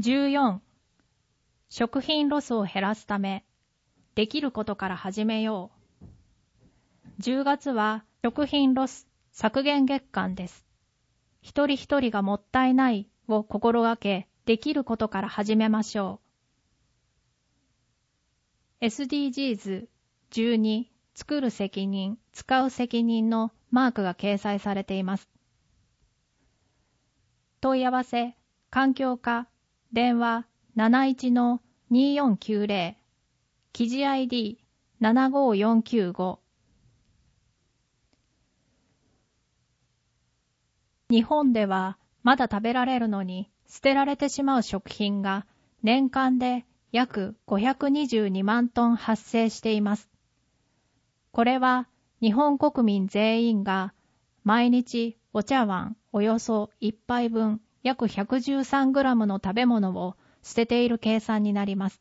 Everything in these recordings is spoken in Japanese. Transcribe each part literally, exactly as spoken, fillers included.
じゅうよん、食品ロスを減らすため、できることから始めよう。じゅうがつは食品ロス削減月間です。一人一人がもったいないを心がけ、できることから始めましょう。エスディージーズじゅうに、作る責任、使う責任のマークが掲載されています。問い合わせ、環境課、電話 なないちのにーよんきゅうぜろ、記事 アイディーななごよんきゅうご。日本ではまだ食べられるのに捨てられてしまう食品が年間で約ごひゃくにじゅうにまんトン発生しています。これは日本国民全員が毎日お茶碗およそいっぱいぶん約 ひゃくじゅうさんグラム の食べ物を捨てている計算になります。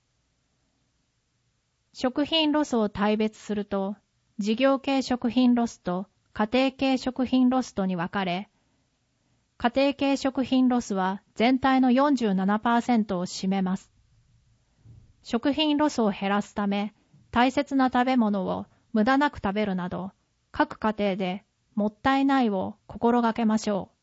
食品ロスを大別すると、事業系食品ロスと家庭系食品ロスとに分かれ、家庭系食品ロスは全体の よんじゅうななパーセント を占めます。食品ロスを減らすため、大切な食べ物を無駄なく食べるなど、各家庭でもったいないを心がけましょう。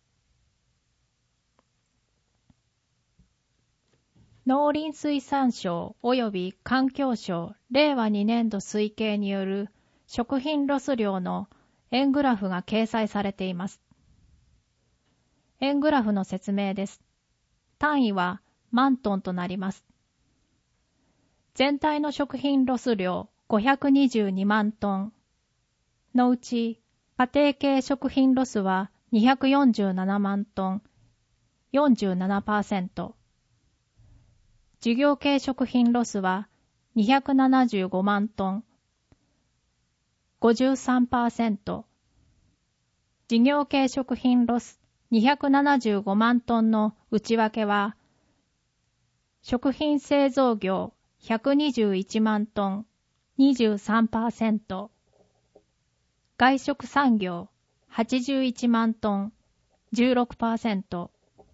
農林水産省及び環境省れいわにねんど推計による食品ロス量の円グラフが掲載されています。円グラフの説明です。単位は万トンとなります。全体の食品ロス量ごひゃくにじゅうにまんトンのうち、家庭系食品ロスはにひゃくよんじゅうななまんトン、よんじゅうななパーセント。事業系食品ロスはにひゃくななじゅうごまんトン、ごじゅうさんパーセント。事業系食品ロスにひゃくななじゅうごまんトンの内訳は、食品製造業ひゃくにじゅういちまんトン、にじゅうさんパーセント。外食産業はちじゅういちまんトン、じゅうろくパーセント。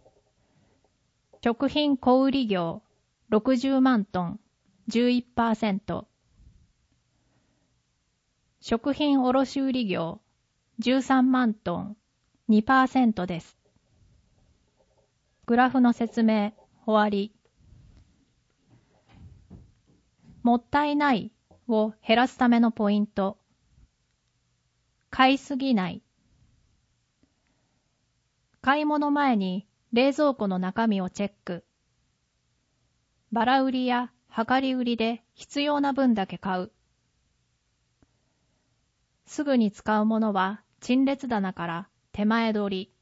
食品小売業ろくじゅうまんトン、じゅういちパーセント。食品卸売業じゅうさんまんトン、にパーセント です。グラフの説明、終わり。もったいないを減らすためのポイント。買いすぎない。買い物前に冷蔵庫の中身をチェック。バラ売りや量り売りで必要な分だけ買う。すぐに使うものは陳列棚から手前取り。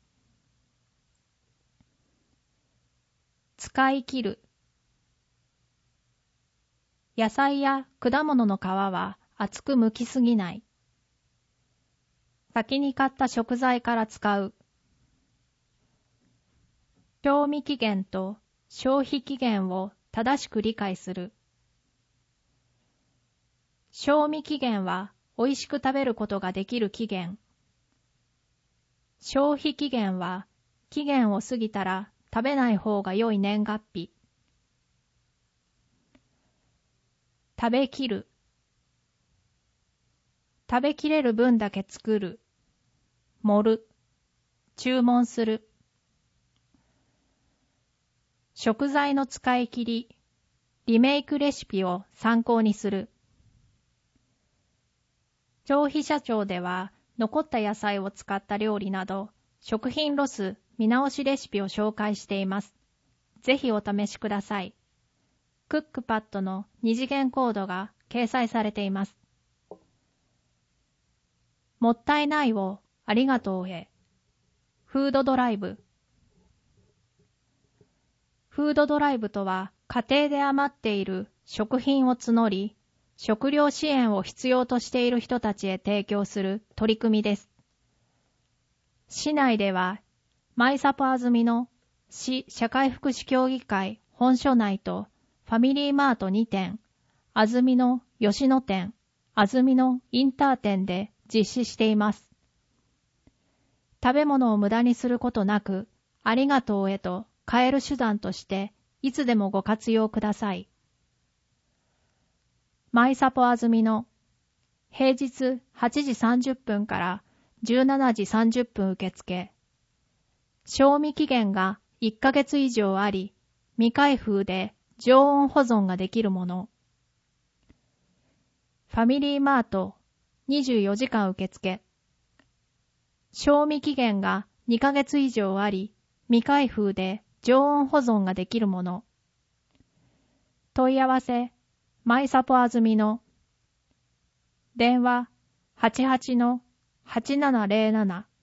使い切る。野菜や果物の皮は厚く剥きすぎない。先に買った食材から使う。賞味期限と消費期限を正しく理解する。賞味期限は美味しく食べることができる期限。消費期限は期限を過ぎたら食べない方が良い年月日。食べきる。食べきれる分だけ作る。盛る。注文する。食材の使い切り、リメイクレシピを参考にする。消費者庁では残った野菜を使った料理など食品ロス見直しレシピを紹介しています。ぜひお試しください。クックパッドの二次元コードが掲載されています。もったいないをありがとうへ。フードドライブ。フードドライブとは家庭で余っている食品を募り、食料支援を必要としている人たちへ提供する取り組みです。市内では、マイサポー済みの市社会福祉協議会本所内とファミリーマートにてん、安住の吉野店、安住のインター店で実施しています。食べ物を無駄にすることなく、ありがとうへと変える手段として、 いつでもご活用ください。マイサポあずみの平日はちじさんじゅっぷんからじゅうしちじさんじゅっぷん受付。賞味期限がいっかげつ以上あり、未開封で常温保存ができるもの。ファミリーマートにじゅうよじかん受付。賞味期限がにかげつ以上あり、未開封で常温保存ができるもの。問い合わせ、マイサポあずみの電話 はちはちのはちななゼロなな